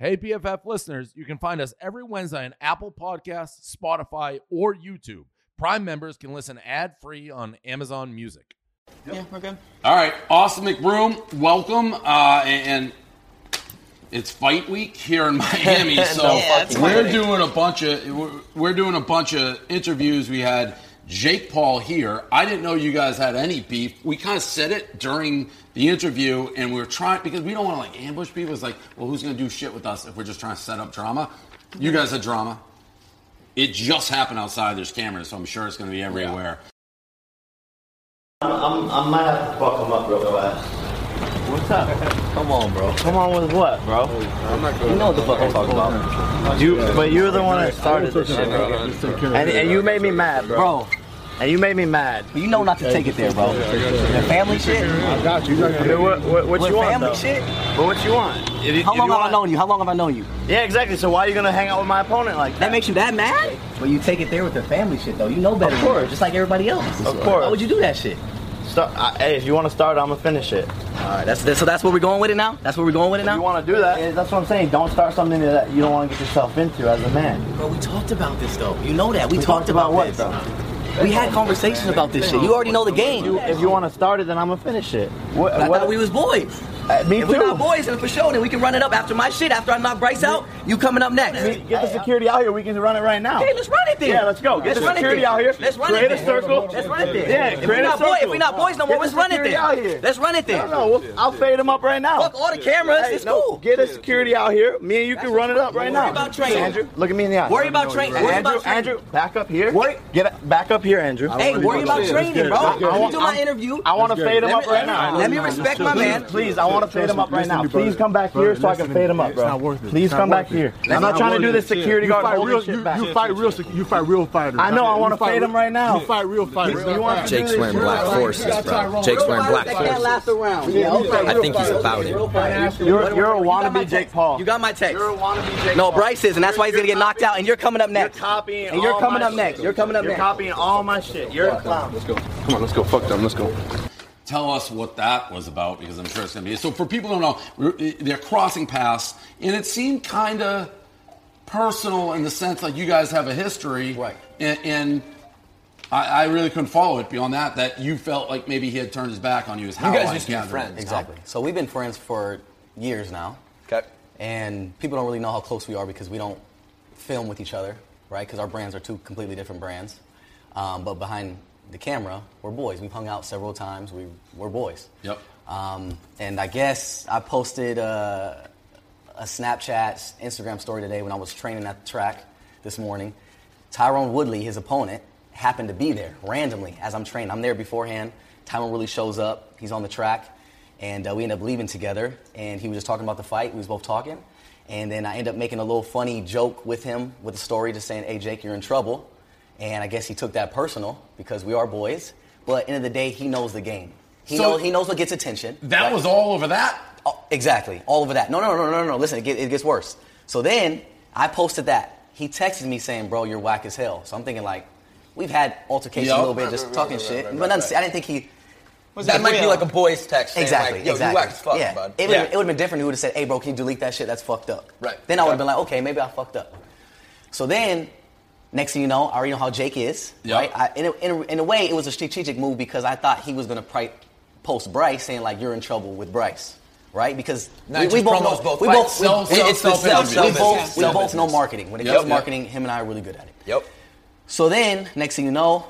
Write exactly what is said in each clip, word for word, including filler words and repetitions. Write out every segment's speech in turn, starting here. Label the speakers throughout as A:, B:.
A: Hey, P F F listeners, you can find us every Wednesday on Apple Podcasts, Spotify, or YouTube. Prime members can listen ad-free on Amazon Music.
B: Yep. Yeah, we're good.
C: All right, Austin McBroom, welcome. Uh, and it's fight week here in Miami, so
B: yeah,
C: we're doing a bunch of we're, we're doing a bunch of interviews. We had Jake Paul here. I didn't know you guys had any beef. We kind of said it during the interview, and we were trying, because we don't want to like ambush people. It's like, well, who's going to do shit with us if we're just trying to set up drama? You guys had drama. It just happened outside. There's cameras, so I'm sure it's going to be everywhere.
D: I'm, I'm, I might have to fuck him up real fast. What's up? Come on, bro. Come on with what, bro? I'm not going. You know what the fuck I'm talking about. You, but you're the one that started this shit, bro. And, and you made me mad, bro. Bro. And you made me mad.
B: You know not to take it there, bro. The family shit.
D: I got you. I mean, what, what, what you want,
B: family
D: though?
B: shit.
D: But what you want? If,
B: How
D: if
B: long
D: you
B: have
D: want...
B: I known you? How long have I known you?
D: Yeah, exactly. So why are you gonna hang out with my opponent like that?
B: That makes you that mad? But you take it there with the family shit, though. You know better.
D: Of course.
B: Than just like everybody else.
D: Of course.
B: Why would you do that shit?
D: Start, I, hey, if you want to start, I'm gonna finish it.
B: All right. That's so. That's where we're going with it now. That's where we're going with it now.
D: If you want to do that? Yeah, that's what I'm saying. Don't start something that you don't want to get yourself into as a man.
B: Bro, we talked about this though. You know that. We,
D: We
B: talked,
D: talked about what,
B: this.
D: bro?
B: We had conversations about this shit. You already know the game.
D: You, if you want to start it, then I'm gonna finish it. What,
B: I
D: what,
B: thought we was boys.
D: Uh, me
B: if
D: too.
B: we're not boys, then for sure, then we can run it up after my shit. After I knock Bryce out, you coming up next.
D: Get the security out here. We can run it right now.
B: Okay, let's run it then.
D: Yeah, let's go. Get
B: let's
D: the security
B: run
D: out here.
B: Let's run
D: create
B: it
D: a
B: then.
D: circle.
B: Let's run it then.
D: Yeah,
B: if
D: create
B: we're
D: a
B: not
D: circle.
B: boy, if we're not boys no more,
D: Get
B: let's
D: the
B: run it
D: security
B: then.
D: out here.
B: Let's run it then.
D: No, no, we'll, I'll fade him up right now.
B: Fuck all the cameras.
D: Hey,
B: it's
D: no,
B: cool.
D: Get a security out here. Me and you can run it up right
B: Worry
D: now.
B: about training.
D: Andrew, look at me in the eye.
B: Worry about training. Worry
D: Andrew,
B: about training.
D: Andrew, back up here.
B: Worry.
D: Get it, back up here, Andrew.
B: Hey, worry about training, bro.
D: I
B: Let me
D: want-
B: do my
D: I'm-
B: interview.
D: I want to fade him
B: Let
D: up
B: me-
D: right now.
B: Let me respect my man.
D: Please, I want to fade him up right now. Please come back here so I can fade him up, bro. Please come back here. I'm not trying to do this security guard holding shit back.
E: You fight real, you fight real fighters.
D: I know. I want to fade him right now.
E: You fight real fighters.
D: You want to do
F: Jake's
D: this
F: wearing
D: shit
F: black
D: right
F: forces, bro. Jake's wearing black
B: That can't last
F: forces.
B: around.
F: I think he's about it.
D: You're, you're a wannabe Jake Paul.
B: You got my text.
D: You're a wannabe Jake
B: No,
D: Paul.
B: Bryce is, and that's why he's gonna get knocked out. And you're coming up next.
D: You're copying
B: And you're
D: all
B: coming
D: my
B: up next.
D: shit.
B: You're coming up
D: You're
B: next.
D: copying all my shit. You're a clown.
E: Let's go. Come on, let's go. Fuck them. Let's go.
C: Tell us what that was about, because I'm sure it's going to be. So for people who don't know, we're- they're crossing paths, and it seemed kind of personal in the sense like you guys have a history.
B: Right.
C: And, and I, I really couldn't follow it beyond that, that you felt like maybe he had turned his back on you. Is how
F: You guys
C: I
F: used to be
C: gathered it.
F: friends.
B: Exactly. So we've been friends for years now.
F: Okay.
B: And people don't really know how close we are because we don't film with each other, right? Because our brands are two completely different brands. Um, but behind the camera, we're boys. We've hung out several times. We, we're boys.
C: Yep.
B: Um, and I guess I posted uh, a Snapchat, Instagram story today when I was training at the track this morning. Tyrone Woodley, his opponent, happened to be there randomly as I'm training. I'm there beforehand. Tyrone Woodley shows up. He's on the track. And uh, we end up leaving together. And he was just talking about the fight. We was both talking. And then I end up making a little funny joke with him with a story just saying, hey, Jake, you're in trouble. And I guess he took that personal because we are boys. But at the end of the day, he knows the game. He,
C: So-
B: knows, he knows what gets attention.
C: That
B: right?
C: was all over that?
B: Oh, exactly. All over that. No, no, no, no, no, no. Listen, it, get, it gets worse. So then I posted that. He texted me saying, bro, you're whack as hell. So I'm thinking, like, we've had altercations
C: Yep.
B: a little bit, just talking shit. But nothing, I didn't think he...
F: That might be like a boy's text. saying,
B: Exactly,
F: like, Yo,
B: exactly.
F: you whack as fuck,
B: yeah.
F: bud.
B: It would
F: Yeah.
B: it would have been different. He would have said, hey, bro, can you delete that shit? That's fucked up.
F: Right.
B: Then I would have
F: Okay.
B: been like, okay, maybe I fucked up. So then, next thing you know, I already know how Jake is,
C: Yep.
B: right? I, in, a, in, a, in a way, it was a strategic move because I thought he was going to pri- post Bryce saying, like, you're in trouble with Bryce, right? Because
F: Now
B: we,
F: it
B: we
F: just
B: both
F: promos
B: know,
F: both
B: we
F: fights.
B: both, we,
C: Self-
B: we-
C: self-
B: it's the
C: self-
B: self- we
C: self-
B: both,
C: self-
B: we both
F: business.
B: know marketing. When it
C: Yep,
B: comes to
C: yep.
B: marketing, him and I are really good at it.
F: Yep.
B: So then, next thing you know,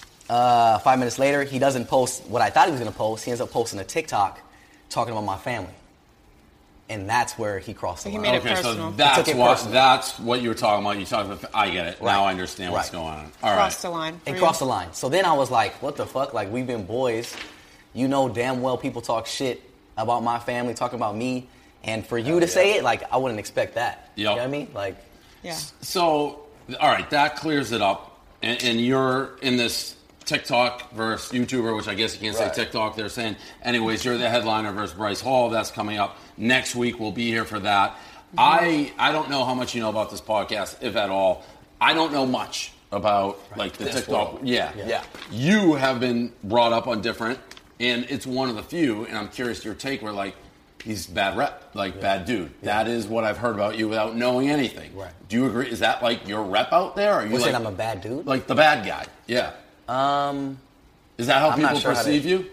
B: uh, five minutes later, he doesn't post what I thought he was going to post. He ends up posting a TikTok talking about my family. And that's where he crossed the
G: He
B: line.
G: made it
C: Okay, so
G: personal.
B: He
C: that's
B: took it
C: what
B: personal.
C: that's what you were talking about. You talked about. I get it.
B: Right.
C: Now I understand what's
B: Right.
C: going on. All right.
G: Crossed the line. for
B: It
G: you.
B: crossed the line. So then I was like, what the fuck? Like, we've been boys. You know damn well people talk shit about my family, talking about me. And for you to say it, like, I wouldn't expect that. You
C: Yep.
B: know what I mean? Like,
G: Yeah.
C: So, all right, that clears it up, and, and you're in this TikTok versus YouTuber, which I guess you can't
F: Right.
C: say TikTok. They're saying, anyways, you're the headliner versus Bryce Hall. That's coming up next week. We'll be here for that. I I don't know how much you know about this podcast, if at all. I don't know much about like the
F: This
C: TikTok.
F: world.
C: Yeah.
F: Yeah.
C: You have been brought up on different, and it's one of the few. And I'm curious your take. Where like he's bad rep, like
B: Yeah.
C: bad dude.
B: Yeah.
C: That is what I've heard about you without knowing anything.
B: Right.
C: Do you agree? Is that like your rep out there? Or are you
B: What's
C: like,
B: it, I'm a bad dude?
C: Like the bad guy? Yeah.
B: Um,
C: Is that how
B: I'm not
C: people
B: sure how to-
C: perceive you?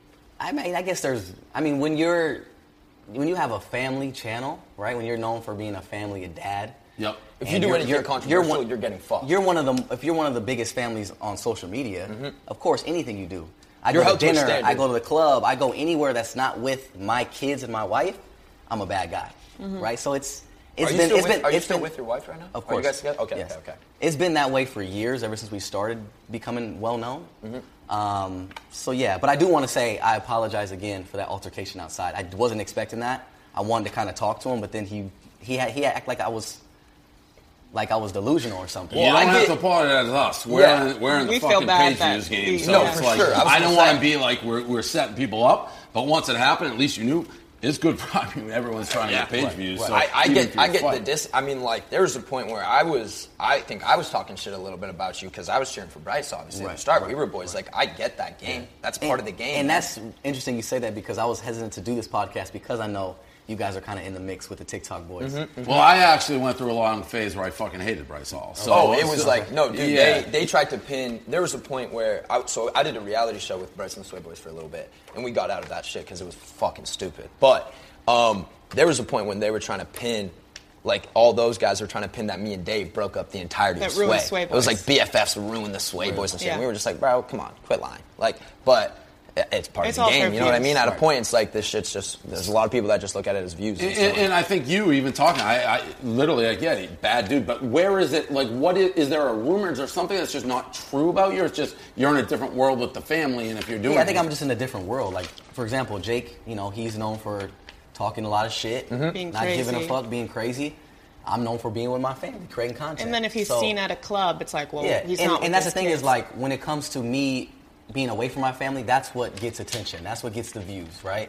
B: I mean, I guess there's. I mean, when you're when you have a family channel, right? When you're known for being a family, a dad.
C: Yep.
F: If
B: and
F: you do
B: you're-
F: anything
B: you're-
F: controversial,
B: you're, one,
F: you're getting fucked.
B: You're one of the. If you're one of the biggest families on social media, of course, anything you do. I
F: You're
B: go to
F: held to a
B: dinner.
F: standard.
B: I go to the club. I go anywhere that's not with my kids and my wife. I'm a bad guy, right? So it's it's
F: Are you
B: been
F: still
B: it's
F: with-
B: been
F: are you
B: it's
F: still
B: been-
F: with your wife right now?
B: Of
F: Are you
B: course.
F: guys together? Okay,
B: Yes.
F: okay, okay.
B: It's been that way for years, ever since we started becoming well known.
F: Mm-hmm.
B: Um, so yeah, but I do want to say I apologize again for that altercation outside. I wasn't expecting that. I wanted to kind of talk to him, but then he he had, he act like I was like I was delusional or something.
C: You don't
F: I
C: have
F: get-
C: to apologize to us. We're,
F: Yeah.
C: in, we're in the
G: We feel
C: fucking
G: bad
C: page
G: that
C: views game.
G: he-
C: So
F: No,
C: it's
F: for
C: like,
F: sure. I was
C: I don't
F: gonna
C: want
F: say-
C: to be like we're, we're setting people up, but once it happened, at least you knew. It's good for I mean, everyone's trying to
F: Yeah,
C: get page
F: right,
C: views.
B: right.
C: So
F: I, I
C: even
F: get,
C: if you're
F: I get the
C: fighting-
F: dis. I mean, like there was a point where I was, I think I was talking shit a little bit about you because I was cheering for Bryce. Obviously, at
B: Right,
F: the start,
B: right,
F: we were boys. Like I get that game. That's
B: And-
F: part of the game.
B: And that's interesting you say that because I was hesitant to do this podcast because I know you guys are kind of in the mix with the TikTok boys.
C: Well, I actually went through a long phase where I fucking hated Bryce Hall. So
F: Oh, it was like no, dude.
C: Yeah.
F: They they tried to pin. There was a point where I, so I did a reality show with Bryce and the Sway Boys for a little bit, and we got out of that shit because it was fucking stupid. But um, there was a point when they were trying to pin, like all those guys were trying to pin that me and Dave broke up the entirety
G: That
F: of
G: ruined
F: Sway.
G: Sway
F: It was
G: Boys.
F: like B F Fs ruined the Sway Boys and shit.
G: Yeah.
F: And we were just like, bro, come on, quit lying. Like, but. It's part
G: It's
F: of the
G: all
F: game,
G: for
F: you know what I
G: views.
F: mean? At a
B: Right.
F: point, it's like this shit's just. There's a lot of people that just look at it as views.
C: And,
F: and stuff.
C: and I think you even talking, I, I literally like, yeah, bad dude. But where is it? Like, what is, is there a rumors or something that's just not true about you? Or it's just you're in a different world with the family, and if you're doing,
B: Yeah, I think I'm
C: anything-
B: just in a different world. Like, for example, Jake, you know, he's known for talking a lot of shit,
G: Being
B: not giving a
G: crazy.
B: fuck, being crazy. I'm known for being with my family, creating content.
G: And then if he's
B: So-
G: seen at a club, it's like, well,
B: yeah,
G: he's
B: and,
G: not.
B: and
G: with
B: that's the
G: his
B: thing
G: kids.
B: is like when it comes to me being away from my family, that's what gets attention. That's what gets the views, right?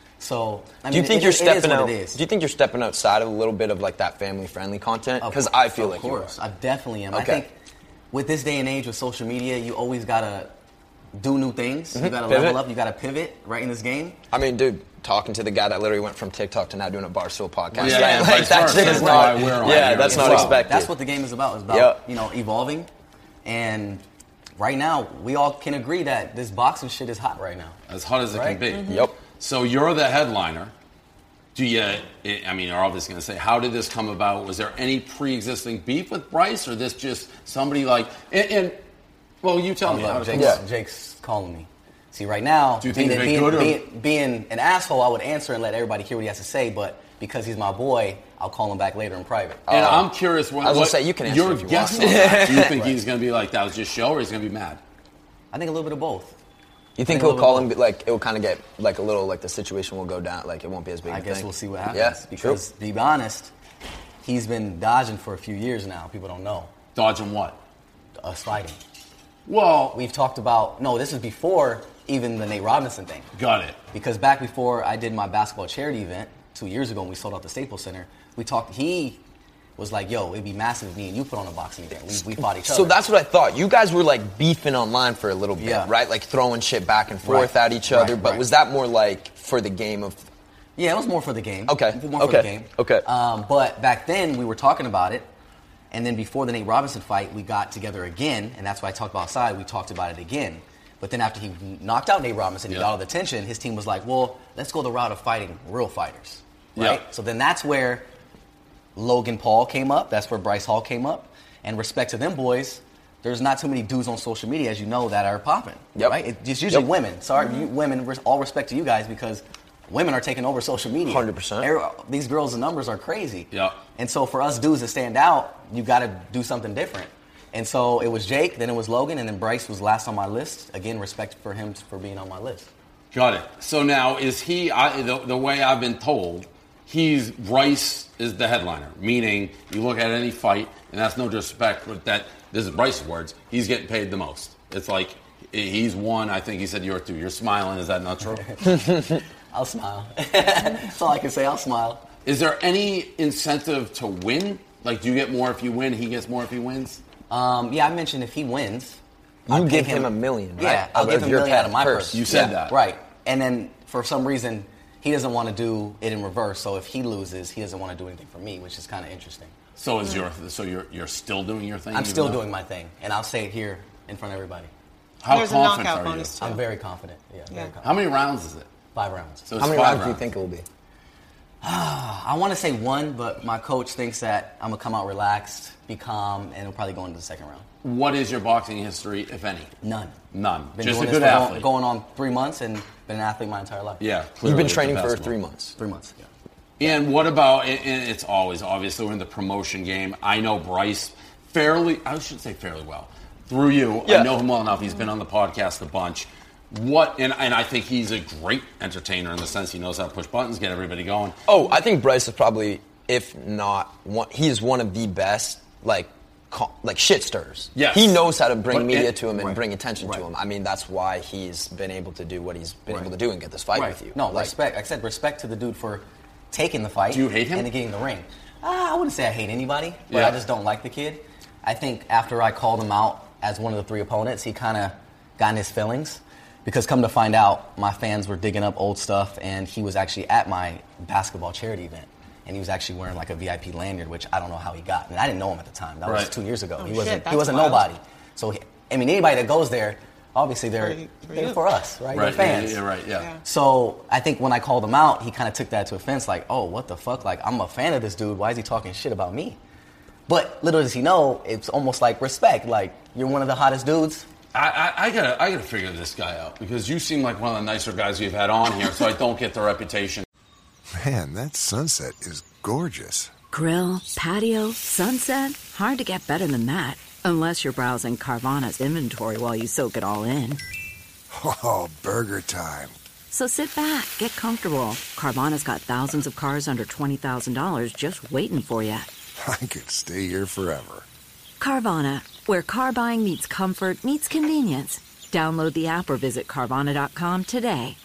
B: So I
F: Do you
B: mean,
F: think
B: it-
F: you're
B: it is
F: stepping
B: what
F: out?
B: It is.
F: Do you think you're stepping outside of a little bit of like that family-friendly content?
B: Of
F: Because
B: course,
F: I feel
B: of
F: like
B: course,
F: you are.
B: I definitely am. I
F: Okay.
B: think with this day and age with social media, you always gotta do new things. You gotta
F: Pivot.
B: level up. You gotta pivot right in this game.
F: I mean, dude, talking to the guy that literally went from TikTok to now doing a Barstool podcast.
C: Yeah,
F: right?
C: and
F: like
C: vice
F: that
C: versa.
F: shit is
C: That's
F: not.
C: why we're on
F: Yeah,
C: here
F: that's
C: as
F: not
C: well.
F: expected.
B: That's what the game is about. It's about
F: Yep.
B: you know evolving, and right now we all can agree that this boxing shit is hot right now.
C: as hot as it
B: Right?
C: can be.
F: Yep.
C: So you're the headliner. Do you? I mean, you're obviously going to say, how did this come about? Was there any pre-existing beef with Bryce, or this just somebody like? And, and well, you tell me. How
B: Look,
C: did it
B: Jake's,
C: come about?
B: Jake's calling me. See, right now,
C: Do you think
B: being,
C: it's
B: being,
C: good or-
B: being, being an asshole, I would answer and let everybody hear what he has to say. But because he's my boy, I'll call him back later in private.
C: And
F: Uh,
C: I'm curious. What,
F: I was gonna
C: what
F: say, you can answer
C: your
F: if you
C: guess
F: want.
C: on that. Do you think
B: Right.
C: he's going to be like that was just show, or he's going to be mad?
B: I think a little bit of both.
F: You think
B: think
F: he'll
B: a
F: call
B: little
F: him like it will kind of get like a little like the situation will go down like it won't be as big.
B: I
F: of a
B: guess
F: thing.
B: we'll see what happens.
F: Yeah,
B: because to be honest, he's been dodging for a few years now. People don't know
C: Dodging what?
B: us fighting.
C: Well,
B: We've talked about no. This is before even the Nate Robinson thing.
C: got it.
B: Because back before I did my basketball charity event two years ago when we sold out the Staples Center, we talked. He was like, "Yo, it'd be massive if me and you put on a boxing event. We, we fought each other."
F: So that's what I thought. You guys were like beefing online for a little bit,
B: Yeah.
F: right? Like throwing shit back and forth
B: Right.
F: at each other.
B: Right,
F: But
B: right.
F: was that more like for the game of?
B: yeah, it was more for the game.
F: Okay,
B: more for
F: okay,
B: the game.
F: okay.
B: Um, but back then we were talking about it, and then before the Nate Robinson fight, we got together again, and that's why I talked about outside. We talked about it again. But then after he knocked out Nate Robinson, he
C: Yeah.
B: got all the attention. His team was like, "Well, let's go the route of fighting real fighters." Right.
C: Yeah.
B: So then that's where Logan Paul came up. That's where Bryce Hall came up. And respect to them boys, there's not too many dudes on social media, as you know, that are popping.
F: Yep.
B: Right? It- It's usually
F: Yep.
B: women. Sorry, you, women. res- All respect to you guys because women are taking over social media.
F: one hundred percent.
B: Every- These girls' numbers are crazy.
C: Yep.
B: And so for us dudes to stand out, you got to do something different. And so it was Jake, then it was Logan, and then Bryce was last on my list. Again, respect for him for being on my list.
C: Got it. So now is he? I, the, the way I've been told, he's Bryce is the headliner. Meaning, you look at any fight, and that's no disrespect, but that this is Bryce's words. He's getting paid the most. It's like he's one. I think he said you're two. You're smiling. Is that not true?
B: I'll smile. That's all I can say. I'll smile.
C: Is there any incentive to win? Like, do you get more if you win? He gets more if he wins.
B: Um, yeah, I mentioned if he wins,
F: You
B: I'd pay
F: give him a million, right?
B: Yeah, I'll
F: Of
B: give him a
F: your
B: million out of my
F: purse.
B: purse.
C: You said
B: Yeah,
C: that.
B: right? And then for some reason, he doesn't want to do it in reverse. So if he loses, he doesn't want to do anything for me, which is kind of interesting.
C: So is your so you're you're still doing your thing?
B: I'm
C: even
B: still
C: though-
B: doing my thing, and I'll say it here in front of everybody.
C: How
G: There's a
C: confident
G: knockout
C: are you?
G: bonus, too.
B: I'm very confident. Yeah, very
G: Yeah.
B: confident.
C: How many rounds is it?
B: Five rounds.
C: So it's
F: How many
C: five
F: rounds do you think it will be?
B: I want to say one, but my coach thinks that I'm going to come out relaxed, be calm, and it'll probably go into the second round.
C: What is your boxing history, if any?
B: None.
C: None.
B: Been
C: Just a
B: doing
C: good
B: this for
C: athlete.
B: Going, going on three months and been an athlete my entire life.
C: Yeah,
F: You've
C: clearly
F: been
C: it's
F: training
C: the
F: for
C: best
F: three
C: one.
F: months.
B: Three months, yeah.
C: And what about, and and it's always, obviously, we're in the promotion game. I know Bryce fairly, I should say fairly well. Through you,
F: Yeah.
C: I know him well enough. He's been on the podcast a bunch. What, and, and I think he's a great entertainer in the sense he knows how to push buttons, get everybody going.
F: Oh, I think Bryce is probably, if not one, he is one of the best, like, co- like shit stirrers.
C: Yes.
F: He knows how to bring
C: But
F: media
C: it-
F: to him and
B: right.
F: bring attention
B: Right.
F: to him. I mean, that's why he's been able to do what he's been
B: Right.
F: able to do and get this fight
C: Right.
F: with you.
B: No,
F: Like,
B: respect. Like I said, respect to the dude for taking the fight.
C: Do you hate him?
B: And getting the ring. Uh, I wouldn't say I hate anybody, but
C: Yeah.
B: I just don't like the kid. I think after I called him out as one of the three opponents, he kind of got in his feelings. Because come to find out, my fans were digging up old stuff, and he was actually at my basketball charity event. And he was actually wearing like a V I P lanyard, which I don't know how he got. And I didn't know him at the time. That was
C: Right.
B: two years ago.
G: Oh,
B: he
G: shit,
B: wasn't.
G: that's
B: he wasn't
G: wild.
B: nobody. So he, I mean, anybody that goes there, obviously they're
G: For you- for
B: they're
G: you.
B: for us, right?
C: Right,
B: They're
C: yeah,
B: fans.
C: yeah, right, yeah.
G: Yeah.
B: So I think when I called him out, he kind of took that to offense, like, "Oh, what the fuck? Like, I'm a fan of this dude. Why is he talking shit about me?" But little does he know, it's almost like respect. Like, you're one of the hottest dudes.
C: I, I, I gotta, I gotta figure this guy out because you seem like one of the nicer guys we've had on here, so I don't get the reputation.
H: Man, that sunset is gorgeous.
I: Grill, patio, sunset. Hard to get better than that. Unless you're browsing Carvana's inventory while you soak it all in.
H: Oh, burger time.
I: So sit back, get comfortable. Carvana's got thousands of cars under twenty thousand dollars just waiting for you.
H: I could stay here forever.
I: Carvana, where car buying meets comfort, meets convenience. Download the app or visit Carvana dot com today.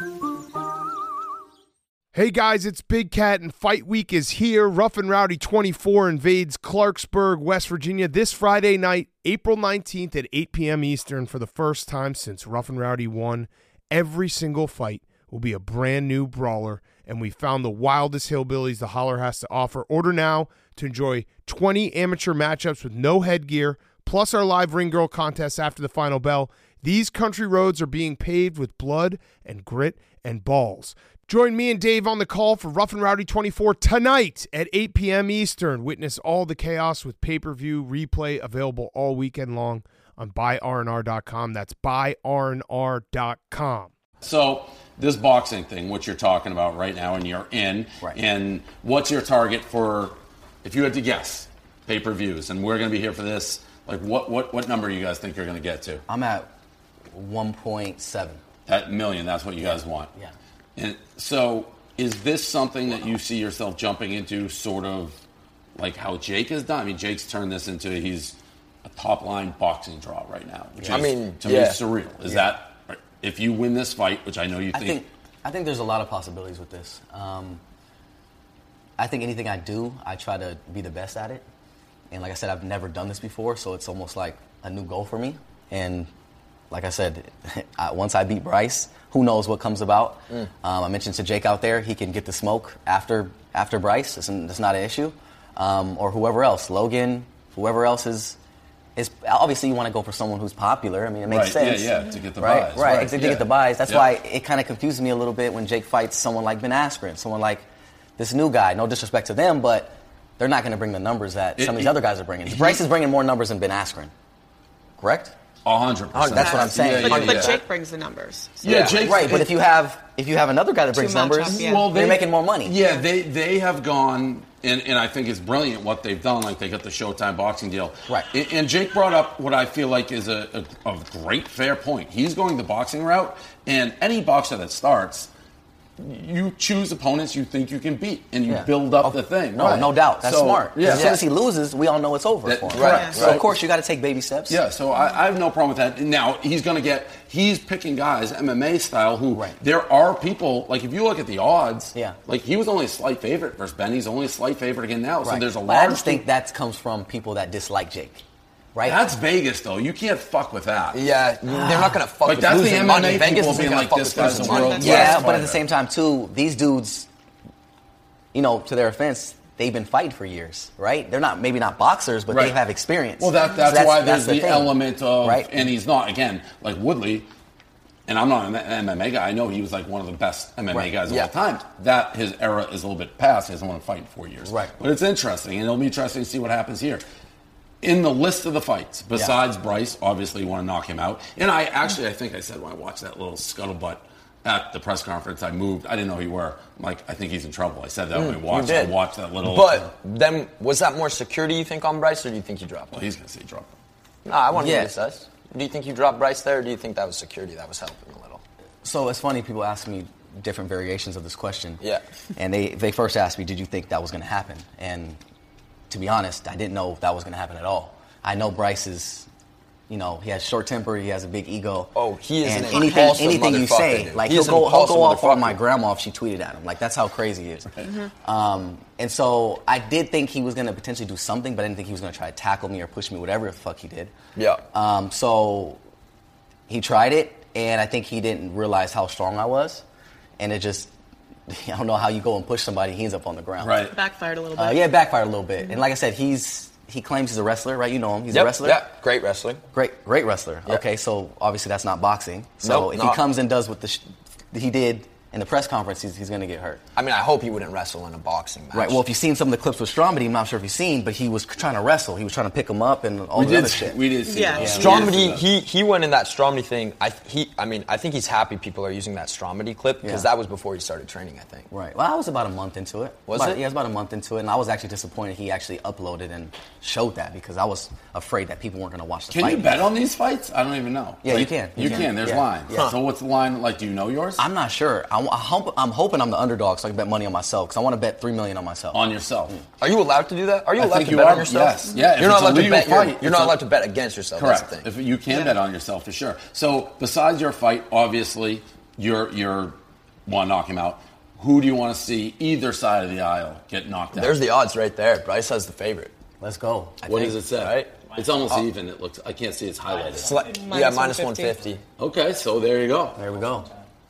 J: Hey guys, it's Big Cat and Fight Week is here. Rough and Rowdy twenty-four invades Clarksburg, West Virginia this Friday night, April nineteenth at eight p.m. Eastern for the first time since Rough and Rowdy won. Every single fight will be a brand new brawler, and we found the wildest hillbillies the Holler has to offer. Order now to enjoy twenty amateur matchups with no headgear, plus our live ring girl contest after the final bell. These country roads are being paved with blood and grit and balls. Join me and Dave on the call for Rough and Rowdy twenty-four tonight at eight p.m. Eastern. Witness all the chaos with pay-per-view replay available all weekend long on buy R N R dot com. That's buy R N R dot com.
C: So this boxing thing, what you're talking about right now, and you're in,
B: Right.
C: and what's your target for, if you had to guess, pay-per-views, and we're going to be here for this, like what, what, what number you guys think you're going to get to?
B: I'm at one point seven.
C: That million, that's what you guys want.
B: Yeah.
C: And so is this something that you see yourself jumping into sort of like how Jake has done? I mean, Jake's turned this into, he's a top-line boxing draw right now, which
F: I
C: is,
F: mean,
C: to me,
F: yeah.
C: surreal. Is
B: Yeah.
C: that, if you win this fight, which I know you
B: I
C: think,
B: think I think there's a lot of possibilities with this. Um, I think anything I do, I try to be the best at it. And like I said, I've never done this before, so it's almost like a new goal for me. And like I said, I, once I beat Bryce, who knows what comes about.
F: Mm.
B: Um, I mentioned to Jake out there, he can get the smoke after after Bryce. It's, it's not an issue. Um, or whoever else, Logan, whoever else is. Is obviously you want to go for someone who's popular. I mean, it makes
C: Right, yeah,
B: sense.
C: yeah, to get the
B: right,
C: buys,
B: Right,
C: right,
B: to
C: yeah.
B: get the buys. That's
C: Yeah.
B: why it kind of confuses me a little bit when Jake fights someone like Ben Askren, someone like this new guy. No disrespect to them, but they're not going to bring the numbers that
C: It-
B: some of these
C: it-
B: other guys are bringing. Bryce is bringing more numbers than Ben Askren. Correct?
C: A hundred percent.
B: That's what I'm saying.
C: Yeah,
G: But,
C: yeah,
G: but
C: yeah.
G: Jake brings the numbers. So
C: Yeah, Jake.
B: Right, but if you have if you have another guy that brings
G: match
B: numbers,
G: up, yeah.
C: well,
B: they're
C: they-
B: making more money.
C: Yeah, they they have gone, and, and I think it's brilliant what they've done. Like they got the Showtime boxing deal,
B: Right.
C: And, and Jake brought up what I feel like is a, a, a great, fair point. He's going the boxing route, and any boxer that starts, you choose opponents you think you can beat, and you
B: Yeah.
C: build up
B: Oh,
C: the thing.
B: No,
C: right.
B: no doubt. That's
C: So,
B: smart.
C: Yeah.
B: As soon as he loses, we all know it's over
C: That-
B: for him.
C: correct,
B: So
C: right.
B: of course you got to take baby steps.
C: Yeah, so I, I have no problem with that. Now he's going to get. He's picking guys M M A style who
B: Right.
C: there are people like if you look at the odds.
B: Yeah.
C: Like he was only a slight favorite versus Ben. He's only a slight favorite again now. So
B: Right.
C: there's a
B: But
C: large.
B: I just think that comes from people that dislike Jake. right?
C: That's Vegas, though. You can't fuck with that.
F: Yeah, they're not going to fuck
C: like,
F: with
C: that's
F: losing
C: the M M A
F: money. Vegas
C: people
F: isn't
C: being
F: gonna
C: like,
F: fuck
C: this
F: with
C: guy's
F: losing
C: a
F: money.
C: world
B: Yeah,
C: class
B: but at the
C: fighter.
B: same time, too, these dudes, you know, to their offense, they've been fighting for years, right? They're not maybe not boxers, but
C: Right.
B: they have experience.
C: Well, that, that's,
B: So
C: why there's
B: that's
C: the,
B: thing,
C: element of,
B: right?
C: and he's not, again, like Woodley, and I'm not an M M A guy. I know he was like one of the best M M A
B: Right.
C: guys of
F: Yeah.
C: all time. That his era is a little bit past. He hasn't won a fight in four years.
B: Right.
C: But it's interesting, and it'll be interesting to see what happens here. In the list of the fights, besides yeah. Bryce, obviously you want to knock him out. And I actually, I think I said when I watched that little scuttlebutt at the press conference, I moved. I didn't know who you were. I'm like, I think he's in trouble. I said that
F: Mm,
C: when I watched,
F: you did.
C: I watched that little.
F: But then, was that more security, you think, on Bryce, or do you think you dropped him?
C: Well, he's going to say drop him.
F: No, I want to
B: Yeah.
F: know what he says. Do you think you dropped Bryce there, or do you think that was security that was helping a little?
B: So it's funny, people ask me different variations of this question.
F: Yeah.
B: And they, they first asked me, did you think that was going to happen? And to be honest, I didn't know that was going to happen at all. I know Bryce is, you know, he has short temper, he has a big ego.
F: Oh, he is
B: and
F: an
B: anything,
F: impulsive
B: anything you
F: motherfucker,
B: say,
F: dude.
B: like
F: He
B: he'll
F: is an
B: go, he'll
F: impulsive
B: go off on
F: motherfucker.
B: my grandma if she tweeted at him. Like that's how crazy he is. Mm-hmm. Um, and so I did think he was going to potentially do something, but I didn't think he was going to try to tackle me or push me, whatever the fuck he did.
F: Yeah.
B: Um, so he tried it, and I think he didn't realize how strong I was, and it just. I don't know how you go and push somebody, he ends up on the ground.
C: Right.
G: Backfired a little bit.
B: Uh, yeah, backfired a little bit. And like I said, he's he claims he's a wrestler, right? You know him. He's
F: Yep,
B: a wrestler.
F: Yeah, great wrestler.
B: Great, great wrestler.
F: Yep.
B: Okay, so obviously that's not boxing. So
F: Nope,
B: if
F: not.
B: he comes and does what the sh- he did in the press conference, he's, he's going to get hurt.
F: I mean, I hope he wouldn't wrestle in a boxing match.
B: Right. Well, if you've seen some of the clips with Stromedy, I'm not sure if you've seen, but he was trying to wrestle. He was trying to pick him up and all
C: We
B: the
C: did,
B: other shit.
C: we did see
G: Yeah.
C: that.
G: Yeah.
F: Stromedy, he he went in that Stromedy thing. I he I mean, I think he's happy people are using that Stromedy clip because
B: Yeah.
F: that was before he started training. I think.
B: Right. Well, I was about a month into it.
F: Was
B: About-
F: it?
B: Yeah, I was about a month into it, and I was actually disappointed he actually uploaded and showed that because I was afraid that people weren't going to watch the
C: Can
B: fight.
C: you bet on these fights? I don't even know.
B: Yeah,
C: Like,
B: you can.
C: You,
B: You
C: can.
B: can.
C: There's
B: Yeah.
C: line.
B: Yeah.
C: So what's the line? Like, do you know yours?
B: I'm not sure. I, I hope, I'm hoping I'm the underdog so I can bet money on myself because I want to bet three million on myself.
C: on yourself.
F: Are you allowed to do that? Are you
C: I
F: allowed
C: think
F: to
C: you
F: bet
C: are,
F: on yourself?
C: yes. Yeah, if
F: You're not
C: it's a
F: allowed to
C: legal
F: bet. Your,
C: fight,
F: you're
C: it's
F: not
C: a-
F: allowed to bet against yourself.
C: Correct.
F: That's the thing.
C: If you can bet on yourself for sure. So besides your fight, obviously you're you're want to knock him out. Who do you want to see either side of the aisle get knocked out?
F: There's the odds right there. Bryce has the favorite.
B: Let's go.
F: I
C: What
F: think,
C: does it say?
F: Right?
C: It's almost
F: Oh.
C: even. It looks. I can't see. It's highlighted.
F: Sli-
G: Minus
F: yeah, minus
G: one
F: one
G: fifty.
F: fifty.
C: Okay, so there you go.
B: There we go.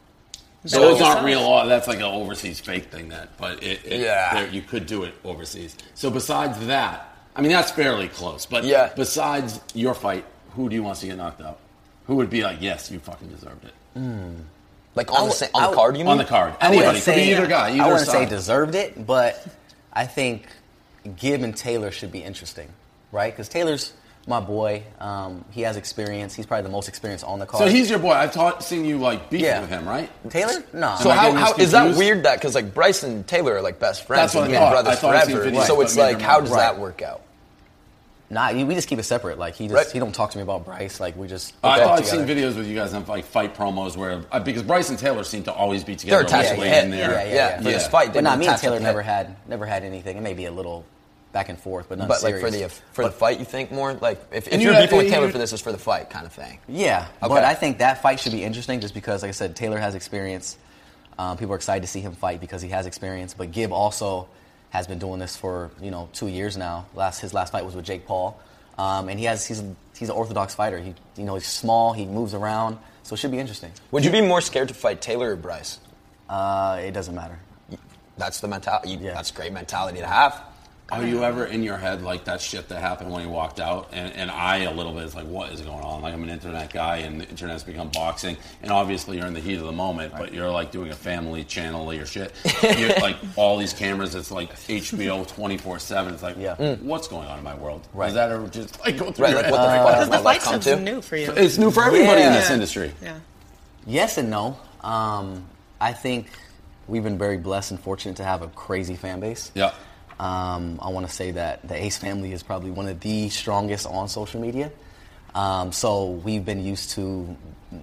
C: So those aren't real. odds. That's like an overseas fake thing. That, but it, it,
F: Yeah.
C: there- you could do it overseas. So besides that, I mean that's fairly close. But
F: Yeah.
C: besides your fight, who do you want to see get knocked out? Who would be like, yes, you fucking deserved it
F: Like on the
B: would-
F: sa-
B: I
F: on the
B: would-
F: card, you mean?
C: on the card?
B: I wouldn't
C: Anybody could be
B: say-
C: either guy, either
B: I wouldn't
C: side.
B: say deserved it, but I think Gibb and Taylor should be interesting, right? Because Taylor's my boy. Um, he has experience. He's probably the most experienced on the card.
C: So he's your boy. I've taught, seen you like beefing
B: Yeah.
C: with him, right?
B: Taylor? No.
F: So
C: Am I
F: how,
C: getting
F: how
C: this
F: is that
C: confused?
F: weird? That because like Bryce and Taylor are like best friends,
C: That's what
F: and
C: I
F: been
C: thought.
F: brothers
C: I thought I'd seen
F: forever.
C: videos,
F: So
C: but
F: it's
C: maybe
F: like,
C: I'm
F: how
C: wrong.
F: does
B: Right.
F: that work out?
B: Nah, we just keep it separate. Like he just
F: Right.
B: he don't talk to me about Bryce. Like we just.
C: I
B: hook up
C: thought I'd seen
B: together.
C: videos with you guys on like fight promos where uh, because Bryce and Taylor seem to always be together.
F: They're attached
C: always
F: to
C: laying
F: the
C: there.
F: head.
B: Yeah, yeah,
F: Yeah,
B: yeah.
F: for this
C: Yeah.
F: fight,
B: But
F: they've
B: nah,
F: been
B: me and
F: attached to
B: Taylor
F: the
B: never
F: head.
B: had never had anything. It may be a little back and forth, but nothing
F: But like
B: serious.
F: for the for the fight, you think more like if, if
C: And
F: you're
C: you-
F: beefing with
C: you-
F: Taylor for this, it's for the fight kind of thing.
B: Yeah,
F: Okay.
B: but I think that fight should be interesting just because, like I said, Taylor has experience. Um, people are excited to see him fight because he has experience. But Gibb also has been doing this for you know two years now. Last his last fight was with Jake Paul, um, and he has he's he's an orthodox fighter. He you know he's small, he moves around, so it should be interesting.
F: Would you be more scared to fight Taylor or Bryce?
B: Uh, it doesn't matter.
F: That's the mentality.
B: Yeah.
F: That's a great mentality to have.
C: Are you ever in your head like that shit that happened when he walked out? And, and I a little bit is like, what is going on? Like I'm an internet guy, and the internet's become boxing, and obviously you're in the heat of the moment, but you're like doing a family channel of your shit. You're like all these cameras. It's like H B O twenty-four seven. It's like,
B: Yeah.
C: mm, what's going on in my world?
B: Right.
C: Does that ever just like go through
F: Right,
C: your
F: like
C: head?
F: what the fuck
G: Because
F: does
G: the
F: my
G: fight
F: life come
G: stuff's
F: to?
G: new for you.
C: It's new for everybody in
B: Yeah.
C: this industry.
G: Yeah.
B: Yes and no. Um, I think we've been very blessed and fortunate to have a crazy fan base.
C: Yeah.
B: Um, I want to say that the Ace family is probably one of the strongest on social media. Um, so we've been used to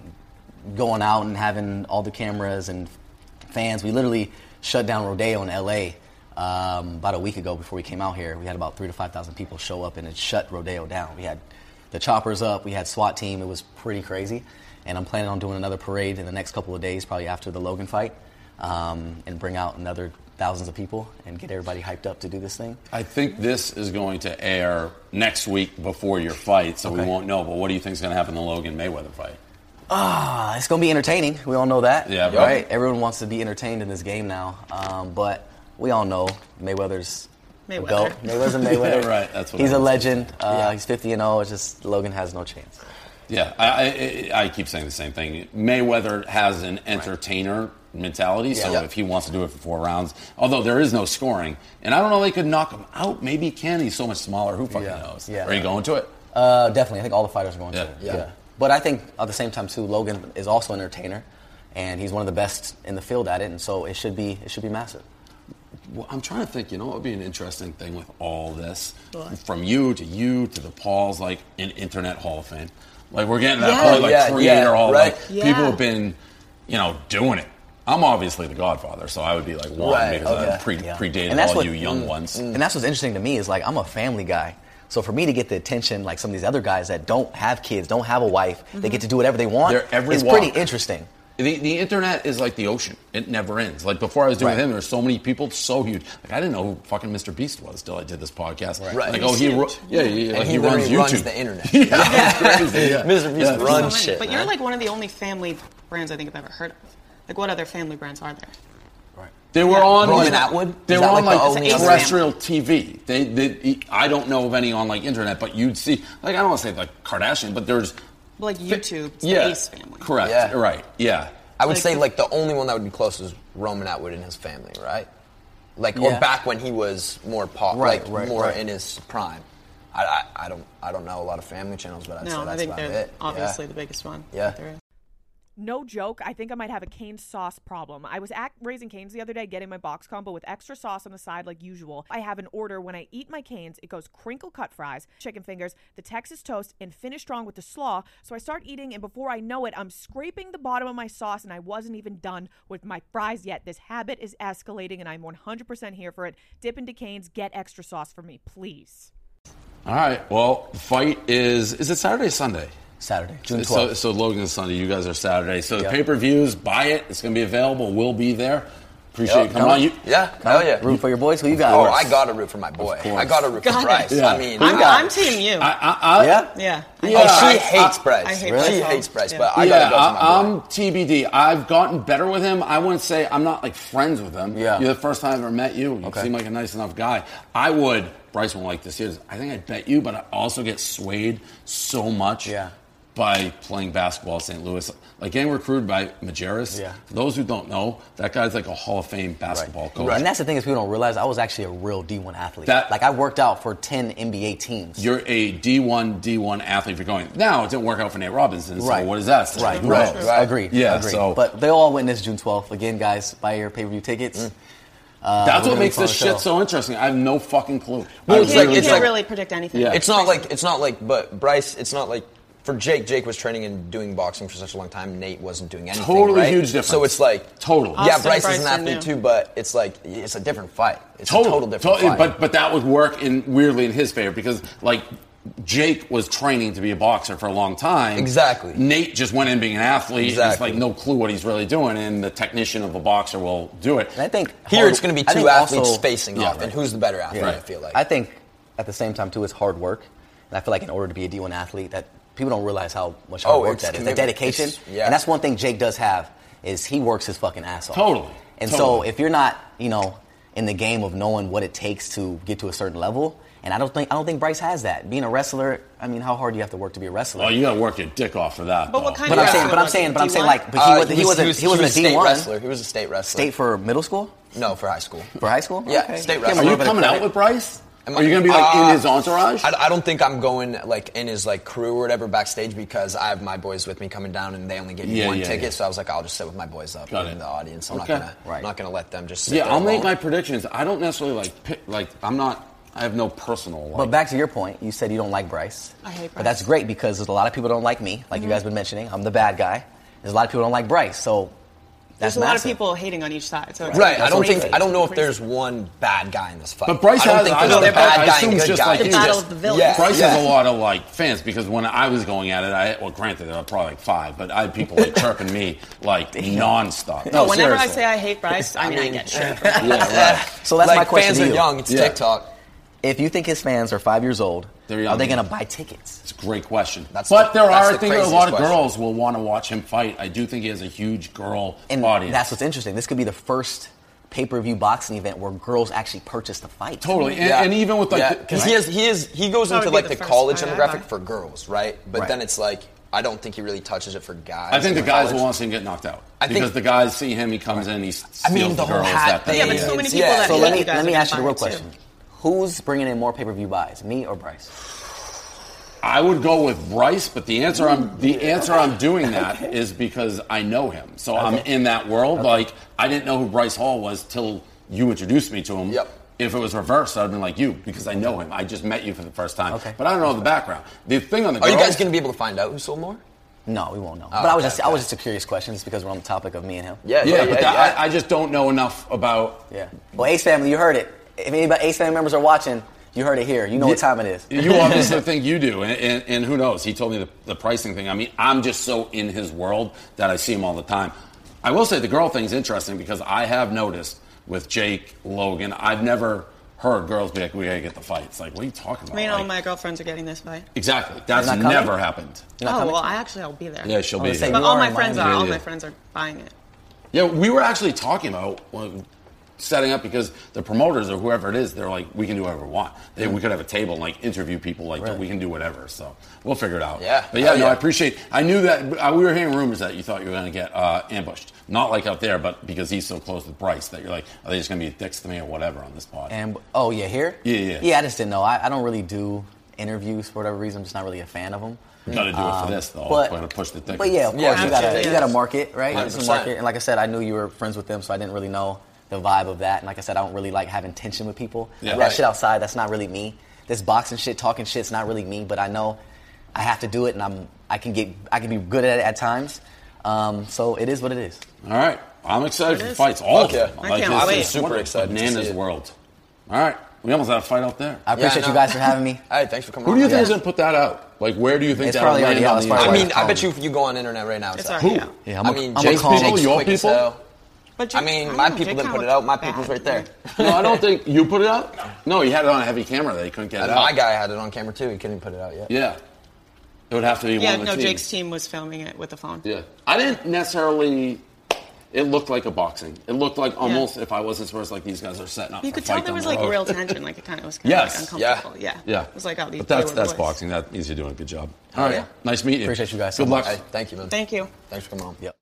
B: going out and having all the cameras and fans. We literally shut down Rodeo in L A um, about a week ago before we came out here. We had about three to five thousand people show up, and it shut Rodeo down. We had the choppers up. We had SWAT team. It was pretty crazy. And I'm planning on doing another parade in the next couple of days, probably after the Logan fight, um, and bring out another thousands of people and get everybody hyped up to do this thing.
C: I think this is going to air next week before your fight, so okay. we won't know. But what do you think is going to happen in the Logan Mayweather fight?
B: Ah, it's going to be entertaining. We all know that.
C: Yeah,
B: right. Everyone wants to be entertained in this game now, um, but we all know Mayweather's
G: Mayweather.
B: a GOAT. Mayweather's a Mayweather.
C: Yeah, right. That's what
B: he's
C: I
B: a
C: was
B: legend. Uh, yeah. He's fifty and oh. It's just Logan has no chance.
C: Yeah, I, I, I keep saying the same thing. Mayweather has an entertainer right. mentality, so yeah. if he wants to do it for four rounds, although there is no scoring, and I don't know, they could knock him out. Maybe he can. He's so much smaller. Who fucking
B: yeah.
C: knows?
B: Yeah.
C: Are you going to it?
B: Uh, definitely. I think all the fighters are going
C: yeah.
B: to it.
C: Yeah.
B: yeah. But I think at the same time too, Logan is also an entertainer, and he's one of the best in the field at it, and so it should be it should be massive.
C: Well, I'm trying to think, you know what would be an interesting thing with all this? What? From you to you to the Pauls, like an Internet Hall of Fame. Like, we're getting that
F: yeah,
C: probably like
F: yeah,
C: Creator
F: yeah,
C: Hall.
F: right.
C: Like,
G: yeah.
C: people have been, you know, doing it. I'm obviously the Godfather, so I would be like one
F: right,
C: because
F: okay.
C: I pre-
B: yeah.
C: predated
B: and that's
C: all
B: what,
C: you young
B: mm,
C: ones.
B: Mm. And that's what's interesting to me is, like, I'm a family guy. So for me to get the attention, like some of these other guys that don't have kids, don't have a wife, mm-hmm. they get to do whatever they want,
C: They're every
B: it's
C: walk.
B: pretty interesting.
C: The, the internet is like the ocean. It never ends. Like, before I was doing
B: right.
C: with him, there were so many people, so huge. Like, I didn't know who fucking Mister Beast was till I did this podcast.
F: Right. right.
C: Like, oh, he, ru- yeah, he,
F: and
C: like,
F: he,
C: he runs YouTube.
F: runs the internet.
C: yeah, yeah. Crazy, yeah.
F: Mister Beast
C: yeah.
F: runs
G: so
F: shit.
G: But
F: man.
G: you're like one of the only family brands I think I've ever heard of. Like, what other family brands are there?
C: They were
G: yeah.
C: on
F: Roman
C: like,
F: Atwood?
C: They
F: Is
C: were on
F: like
C: like,
F: the
C: terrestrial T V. They, they, I don't know of any on like internet, but you'd see like I don't want to say like Kardashian, but there's
G: well, like YouTube, it's
C: yeah,
G: the Ace family.
C: Correct.
F: Yeah.
C: Right. Yeah.
F: I would
G: like,
F: say like the only one that would be close is Roman Atwood and his family, right? Like
B: yeah.
F: or back when he was more pop,
B: right,
F: like
B: right,
F: more
B: right.
F: in his prime. I, I, I don't I don't know a lot of family channels, but I'd
G: no,
F: say that's
G: I think
F: about
G: they're
F: it.
G: obviously
F: yeah.
G: the biggest one.
F: Yeah.
G: There is.
K: No joke, I think I might have a cane sauce problem. I was at Raising Cane's the other day getting my box combo with extra sauce on the side like usual. I have an order when I eat my canes. It goes crinkle cut fries, chicken fingers, the Texas toast, and finish strong with the slaw. So I start eating, and before I know it, I'm scraping the bottom of my sauce, and I wasn't even done with my fries yet. This habit is escalating, and I'm one hundred percent here for it. Dip into Cane's, get extra sauce for me, please.
C: All right. Well, the fight is is it Saturday or Sunday?
B: Saturday, June
C: So,
B: twelfth.
C: so Logan is Sunday. You guys are Saturday. So
B: yep.
C: the pay-per-views, buy it. It's going to be available. We'll be there. Appreciate
F: yep.
C: you coming on. You,
F: yeah, hell yeah.
B: Root for your boys. Who you got?
F: Oh, I got to root for my boy. I got to root for
G: got
F: Bryce.
G: it.
F: Yeah. I mean,
G: I'm,
F: I,
G: I'm team you.
C: I, I, I,
B: yeah?
G: Yeah.
C: yeah.
F: Oh, she
C: I,
F: hates
C: I,
F: Bryce.
G: I hate
F: really?
G: Bryce.
F: She hates Bryce,
G: yeah.
F: but I
C: yeah,
F: got to go for my boy.
C: I'm T B D. I've gotten better with him. I wouldn't say I'm not like friends with him.
B: Yeah.
C: You're the first time I've ever met you. You
B: okay.
C: seem like a nice enough guy. I would, Bryce won't like this. Is I think I'd bet you, but I also get swayed so much.
B: Yeah.
C: By playing basketball at Saint Louis. Like getting recruited by Majerus.
B: Yeah.
C: For those who don't know, that guy's like a Hall of Fame basketball
B: right.
C: coach.
B: Right. And that's the thing is people don't realize I was actually a real D one athlete.
C: That,
B: like I worked out for ten N B A teams.
C: You're a D one, D one athlete if you're going. Now, it didn't work out for Nate Robinson, so
B: right.
C: what does that say?
B: Right,
C: Who
B: right.
C: knows?
B: right. Agreed.
C: Yeah,
B: Agreed.
C: so.
B: But they all win this June twelfth. Again, guys, buy your pay-per-view tickets. Mm. Uh,
C: That's what makes
B: this
C: this shit so interesting. I have no fucking clue.
F: Well,
G: You
F: it's
G: can't,
F: like-
G: you
F: it's
G: can't
F: like-
G: really predict anything.
C: Yeah.
F: It's not like it's not like, but Bryce, it's not like for Jake. Jake was training and doing boxing for such a long time. Nate wasn't doing anything.
C: Totally
F: right?
C: huge difference.
F: So it's like
C: Totally.
F: Yeah,
G: Austin
F: Bryce is
G: Bryce
F: an
G: and
F: athlete
G: you.
F: too, but it's like it's a different fight. It's
C: Total,
F: a total different
C: totally,
F: fight.
C: But but that would work in weirdly in his favor because like Jake was training to be a boxer for a long time.
F: Exactly.
C: Nate just went in being an athlete.
F: Exactly.
C: It's like no clue what he's really doing, and the technician of a boxer will do it.
B: And I think
F: Here
B: hard,
F: it's going to be
B: I
F: two
B: think
F: athletes
B: also,
F: facing
C: yeah,
F: off,
C: right.
F: and who's the better athlete?
B: Yeah.
F: I feel like.
B: I think at the same time too, it's hard work, and I feel like in order to be a D one athlete, that people don't realize how much hard
F: Oh,
B: work
F: it's
B: that is. The
F: commitment.
B: dedication,
F: It's- yeah.
B: and that's one thing Jake does have is he works his fucking ass off.
C: Totally.
B: And
C: Totally.
B: so if you're not, you know, in the game of knowing what it takes to get to a certain level. And I don't think I don't think Bryce has that. Being a wrestler, I mean, how hard do you have to work to be a wrestler?
C: Oh, you got to work your dick off for that.
G: But
C: though.
G: what kind
B: But
G: of
B: I'm saying,
G: wrestler
B: but I'm
G: was
B: saying,
G: he?
B: but I'm saying,
G: D one?
B: like, but he,
F: Uh,
B: was, he, wasn't, he, wasn't
F: was
B: a
F: a state
B: D one.
F: wrestler. He was a state wrestler.
B: State for middle school?
F: No, for high school.
B: For high school?
F: Yeah,
B: Okay.
F: state
B: Give him a
F: wrestler.
C: Are you
B: little bit of
C: coming out
B: credit.
C: with Bryce?
F: Am
C: Are you going to be like
F: uh,
C: in his entourage?
F: I, I don't think I'm going like in his like crew or whatever backstage because I have my boys with me coming down and they only gave me
C: Yeah,
F: one
C: yeah,
F: ticket.
C: yeah.
F: So I was like, I'll just sit with my boys up
C: Got
F: in
C: it.
F: the audience. I'm
C: Okay.
F: not gonna,
B: Right.
F: I'm not gonna let them just. Sit
C: Yeah,
F: there
C: I'll make
F: alone.
C: my predictions. I don't necessarily like pick, like I'm not. I have no personal. Like,
B: But back to your point, you said you don't like Bryce.
G: I hate Bryce.
B: But that's great because there's a lot of people don't like me, like
G: Mm-hmm.
B: you guys been mentioning. I'm the bad guy. There's a lot of people don't like Bryce. So
G: There's a lot of people hating on each side. So it's
F: right.
G: Like,
F: I don't
G: crazy.
F: think I don't know if there's one bad guy in this fight.
C: But Bryce
F: I don't
C: has,
F: think
C: I
F: there's
C: don't
F: a
C: know,
F: bad
C: I
F: guy
C: assume
F: and a good
C: just
F: guy.
C: like
G: The
C: you.
G: battle
C: just,
G: of the villains.
F: Yeah.
C: Bryce
F: yeah.
C: has a lot of like fans because when I was going at it, I well, granted there were probably like five, but I had people like chirping me like nonstop.
G: No,
C: No,
G: whenever
C: seriously.
G: I say I hate Bryce, I mean I get shit.
C: Yeah, right.
B: So that's
F: like,
B: my question
F: fans
B: to
F: are
B: you.
F: young. It's
C: Yeah.
F: TikTok.
B: If you think his fans are five years old,
C: They're young.
B: are they going to buy tickets?
C: It's a great question.
F: That's
C: but
F: the-
C: there
F: that's
C: are, I
F: the
C: think, a
F: craziest
C: lot of
F: question.
C: girls will want to watch him fight. I do think he has a huge girl
B: And
C: audience.
B: that's what's interesting. This could be the first pay-per-view boxing event where girls actually purchase the fight.
C: Totally. And,
F: Yeah.
C: and even with like,
F: yeah,
C: the-
F: because he has he is he goes
G: Probably
F: into
G: be
F: like
G: the
F: the,
G: first
F: college
G: fight I
F: demographic
G: buy.
F: for girls, right? But
B: Right.
F: then it's like I don't think he really touches it for guys.
C: I think the
F: in
C: guys
F: college.
C: will want to see him get knocked out.
F: I think-
C: because the guys see him, he comes in, he steals
F: I mean, the
C: the
F: whole
C: girls.
F: hat
C: that
F: thing.
G: Yeah, but
C: thing.
G: so many
F: It's-
G: people
F: yeah.
G: that
B: So
G: hate
B: let me
G: you guys
B: let me
G: are
B: ask you the
G: gonna
B: real
G: buy it,
B: question:
G: too.
B: Who's bringing in more pay-per-view buys, me or Bryce?
C: I would go with Bryce, but the answer I'm the answer I'm doing that is because I know him. So I'm in that world. Like I didn't know who Bryce Hall was till you introduced me to him.
F: Yep.
C: If it was reversed, I'd have been like you because I know him. I just met you for the first time.
B: Okay.
C: But I don't know the background. The thing on the
F: Are
C: girls,
F: you guys going to be able to find out who sold more?
B: No, we won't know.
F: Oh,
B: but I was
F: okay,
B: just I was just a curious question, just because we're on the topic of me and him.
F: Yeah,
C: Yeah,
F: yeah,
C: but
F: yeah,
C: that,
F: yeah.
C: I, I just don't know enough about.
B: Yeah. Well, Ace family, you heard it. If anybody Ace family members are watching, you heard it here. You know what time it is.
C: You obviously think you do, and, and, and who knows? He told me the, the pricing thing. I mean, I'm just so in his world that I see him all the time. I will say the girl thing's interesting because I have noticed with Jake, Logan, I've never heard girls be like, we gotta get the fight. It's like, what are you talking about?
G: I mean, all
C: Like,
G: my girlfriends are getting this fight.
C: exactly. That's
B: You're not coming?
C: never happened.
B: You're not
G: Oh
B: coming?
G: well, I actually I'll be there.
C: Yeah, she'll
B: I
C: be
B: was saying,
C: here.
G: But
B: you
G: all
B: are
G: my
B: in
G: friends
B: Miami.
G: are. All
C: Yeah,
G: my
C: yeah.
G: friends are buying it.
C: Yeah, we were actually talking about well, setting up because the promoters or whoever it is, they're like, we can do whatever we want. They, we could have a table and like interview people, like
B: Right.
C: we can do whatever. So we'll figure it out.
F: Yeah.
C: but yeah,
F: Hell
C: no,
F: yeah.
C: I appreciate. I knew that uh, we were hearing rumors that you thought you were going to get uh, ambushed, not like out there, but because he's so close with Bryce that you're like, are they just going to be dicks to me or whatever on this pod?
B: And oh yeah, here.
C: Yeah, yeah.
B: Yeah, I just didn't know. I, I don't really do interviews for whatever reason. I'm just not really a fan of them.
C: You got to do it
B: Um,
C: for this though.
B: but-
C: We're going to push the tickets.
B: But yeah, of course
F: Yeah,
B: you gotta
G: absolutely.
B: you gotta market, right?
F: one hundred
B: It's a
F: percent.
B: market, and like I said, I knew you were friends with them, so I didn't really know the vibe of that. And like I said, I don't really like having tension with people.
C: Yeah.
B: Like,
F: Right.
B: that shit outside, that's not really me. This boxing shit, talking shit's not really me. But I know I have to do it, and I'm I can get I can be good at it at times. Um, so it is what it is.
C: All right, I'm excited
G: It
C: for
G: is.
C: fights. All
F: Fuck
C: of
F: yeah.
C: them.
G: I can't
C: this
G: wait.
C: is
F: Super
C: one of
F: excited to
C: Bananas
F: see it.
C: world. All right, we almost had a fight out there.
B: I appreciate
F: know.
B: you guys for having me.
F: Hey, thanks for coming
C: Who
F: on.
C: do you think
F: Yeah.
C: is going to put that out? Like, where do you think
B: It's
C: that
B: probably
C: land
B: already out.
C: on
B: It's
C: the
B: probably
F: I
B: already
F: mean,
B: out.
F: I bet you if you go on internet right now, it's,
G: It's
F: out.
G: already out.
B: Yeah, I'm
F: I
B: a-
F: mean,
B: I'm a
F: Jake's
B: calm-
F: Jake's
C: Your
F: quick as
C: people?
F: hell.
G: But
F: I
G: Jake-
F: mean,
G: don't
F: my
G: know,
F: people
G: Jake
F: didn't
G: kinda
F: put it out. My
G: looked
F: people's
G: bad.
F: right there.
C: No, I don't think you put it out. No, you had it on a heavy camera. They couldn't get
F: And
C: it
F: my
C: out.
F: guy had it on camera too. He couldn't put it out yet.
C: Yeah, it would have to be
G: Yeah,
C: one of the
G: no,
C: teams.
G: Jake's team was filming it with the phone.
C: Yeah, I didn't necessarily. It looked like a boxing. It looked like almost if I wasn't supposed like these guys are setting up.
G: You
C: for
G: could
C: a
G: tell
C: fight
G: there
C: down
G: was
C: the
G: like
C: road.
G: real tension. Like it kind of was kind
C: Yes.
G: of like uncomfortable. Yeah.
C: Yeah,
G: It was like, oh, these
C: but that's
G: they were
C: that's
G: boys.
C: boxing. That means you're doing a good job.
F: Oh,
C: All right,
F: yeah.
C: nice meeting you.
B: Appreciate you guys so
C: Good luck.
B: much.
F: Hey, thank you, man.
G: Thank you.
F: Thanks for coming on.
B: Yep.